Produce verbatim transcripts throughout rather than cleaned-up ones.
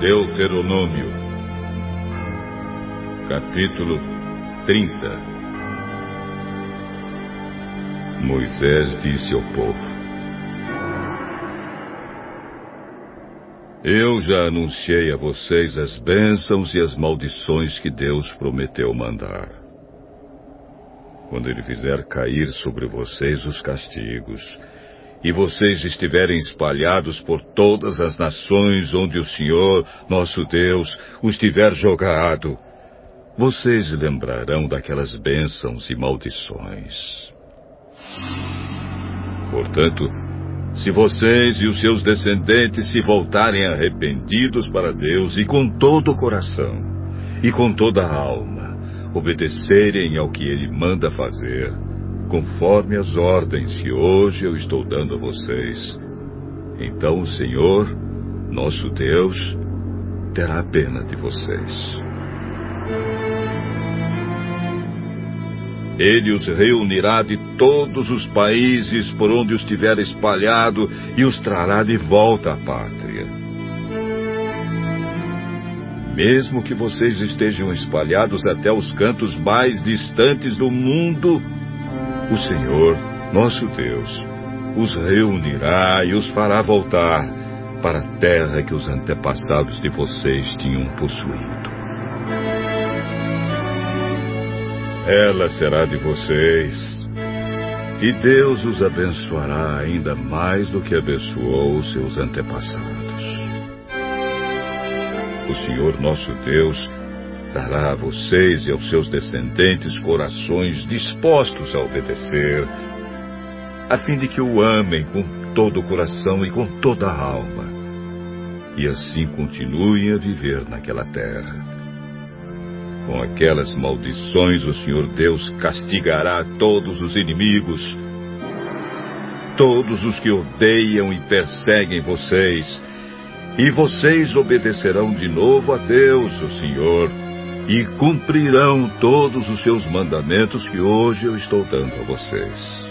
Deuteronômio, capítulo trinta. Moisés disse ao povo: Eu já anunciei a vocês as bênçãos e as maldições que Deus prometeu mandar. Quando Ele fizer cair sobre vocês os castigos, e vocês estiverem espalhados por todas as nações onde o Senhor, nosso Deus, os tiver jogado, vocês lembrarão daquelas bênçãos e maldições. Portanto, se vocês e os seus descendentes se voltarem arrependidos para Deus e com todo o coração e com toda a alma obedecerem ao que Ele manda fazer, conforme as ordens que hoje eu estou dando a vocês, então o Senhor, nosso Deus, terá pena de vocês. Ele os reunirá de todos os países por onde os tiver espalhado e os trará de volta à pátria. Mesmo que vocês estejam espalhados até os cantos mais distantes do mundo, o Senhor, nosso Deus, os reunirá e os fará voltar para a terra que os antepassados de vocês tinham possuído. Ela será de vocês, e Deus os abençoará ainda mais do que abençoou os seus antepassados. O Senhor nosso Deus dará a vocês e aos seus descendentes corações dispostos a obedecer, a fim de que o amem com todo o coração e com toda a alma, e assim continuem a viver naquela terra. Com aquelas maldições, o Senhor Deus castigará todos os inimigos, todos os que odeiam e perseguem vocês, e vocês obedecerão de novo a Deus, o Senhor, e cumprirão todos os seus mandamentos que hoje eu estou dando a vocês.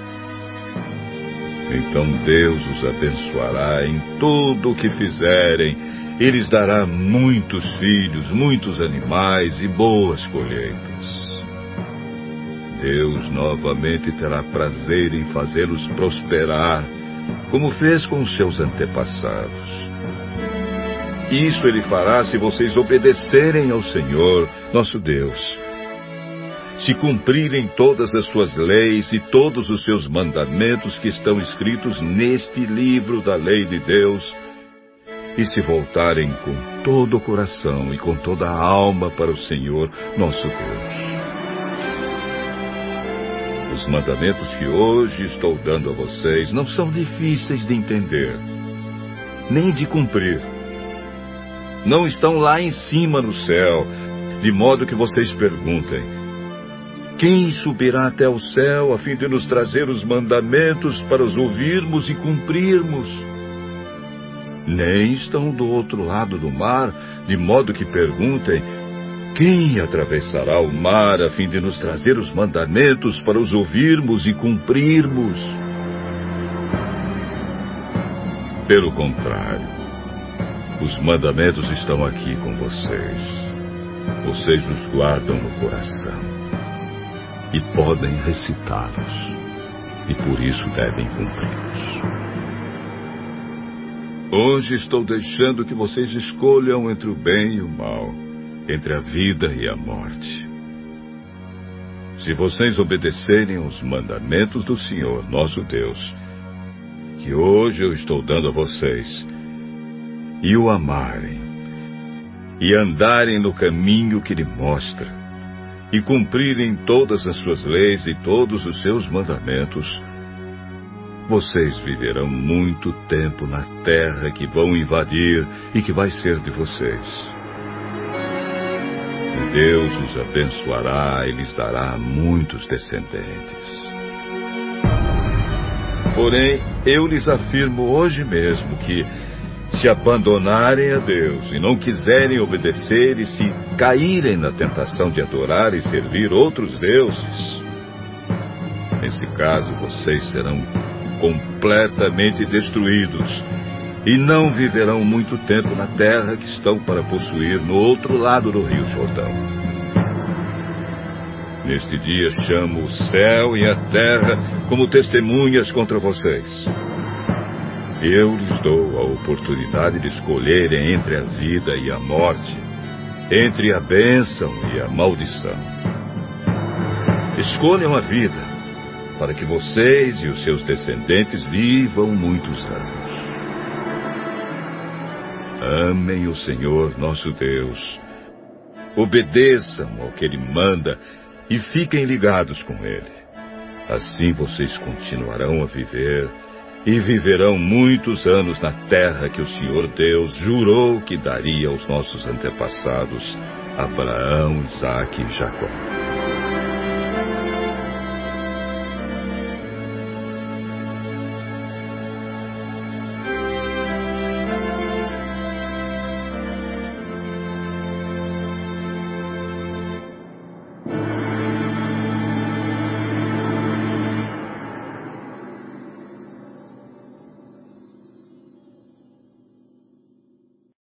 Então Deus os abençoará em tudo o que fizerem, e lhes dará muitos filhos, muitos animais e boas colheitas. Deus novamente terá prazer em fazê-los prosperar, como fez com os seus antepassados. Isso Ele fará se vocês obedecerem ao Senhor, nosso Deus, se cumprirem todas as suas leis e todos os seus mandamentos que estão escritos neste livro da lei de Deus, e se voltarem com todo o coração e com toda a alma para o Senhor, nosso Deus. Os mandamentos que hoje estou dando a vocês não são difíceis de entender, nem de cumprir. Não estão lá em cima no céu, de modo que vocês perguntem: quem subirá até o céu a fim de nos trazer os mandamentos para os ouvirmos e cumprirmos? Nem estão do outro lado do mar, de modo que perguntem: quem atravessará o mar a fim de nos trazer os mandamentos para os ouvirmos e cumprirmos? Pelo contrário, os mandamentos estão aqui com vocês. Vocês os guardam no coração e podem recitá-los, e por isso devem cumpri-los. Hoje estou deixando que vocês escolham entre o bem e o mal, entre a vida e a morte. Se vocês obedecerem aos mandamentos do Senhor, nosso Deus, que hoje eu estou dando a vocês, e o amarem, e andarem no caminho que Ele mostra, e cumprirem todas as suas leis e todos os seus mandamentos, vocês viverão muito tempo na terra que vão invadir e que vai ser de vocês. E Deus os abençoará e lhes dará muitos descendentes. Porém, eu lhes afirmo hoje mesmo que, se abandonarem a Deus e não quiserem obedecer e se caírem na tentação de adorar e servir outros deuses, nesse caso vocês serão completamente destruídos e não viverão muito tempo na terra que estão para possuir no outro lado do rio Jordão. Neste dia chamo o céu e a terra como testemunhas contra vocês. Eu lhes dou a oportunidade de escolherem entre a vida e a morte, entre a bênção e a maldição. Escolham a vida, para que vocês e os seus descendentes vivam muitos anos. Amem o Senhor nosso Deus, obedeçam ao que Ele manda e fiquem ligados com Ele. Assim vocês continuarão a viver e viverão muitos anos na terra que o Senhor Deus jurou que daria aos nossos antepassados, Abraão, Isaque e Jacó.